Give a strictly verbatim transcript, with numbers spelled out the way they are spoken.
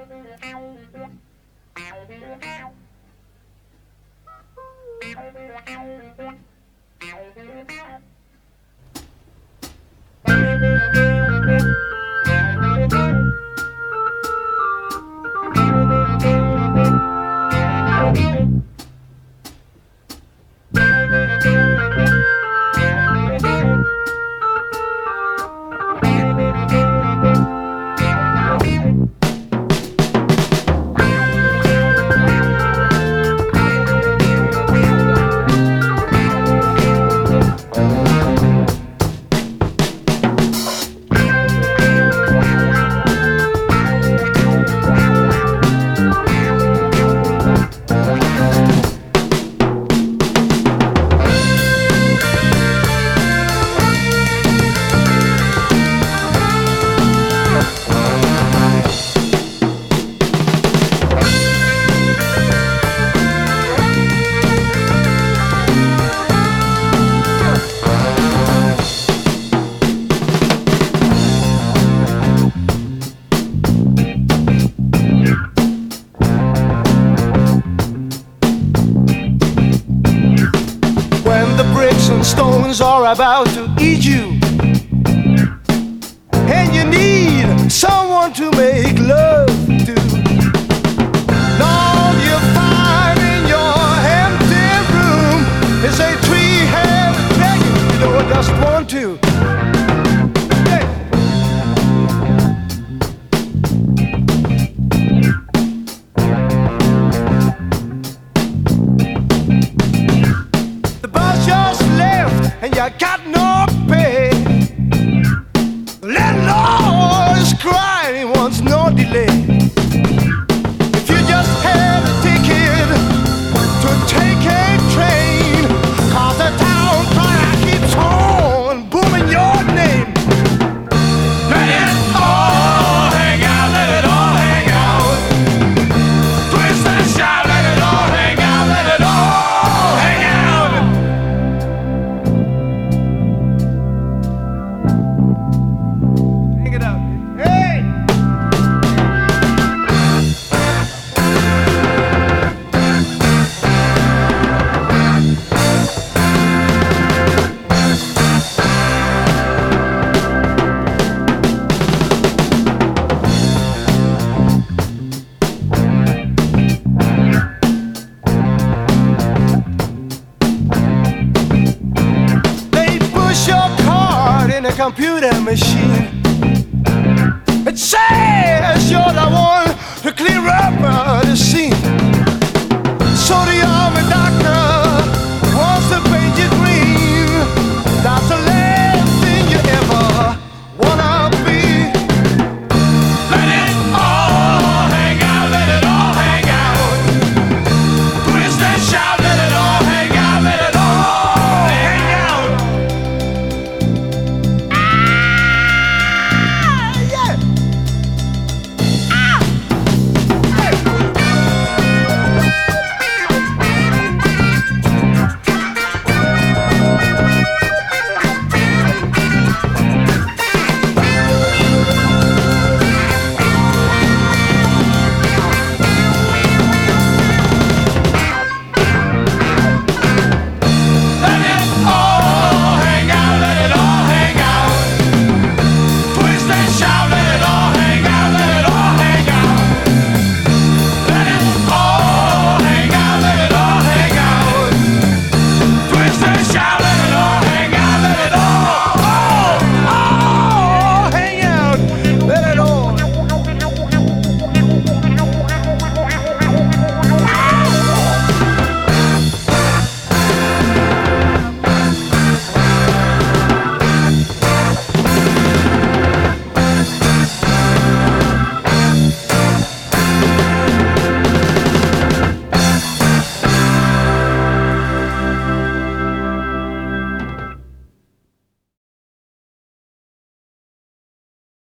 Stones are about to eat you, and you need someone to make love to. And all you find in your empty room is a three-headed dragon you don't just want to. Hey. The boss just and you got no pay. Landlord is crying, he wants no delay. If you just had a ticket to take a train, cause the town crier keeps on booming your name. Let it all hang out, let it all hang out. Twist and shout, let it all hang out, let it all hang out. Computer machine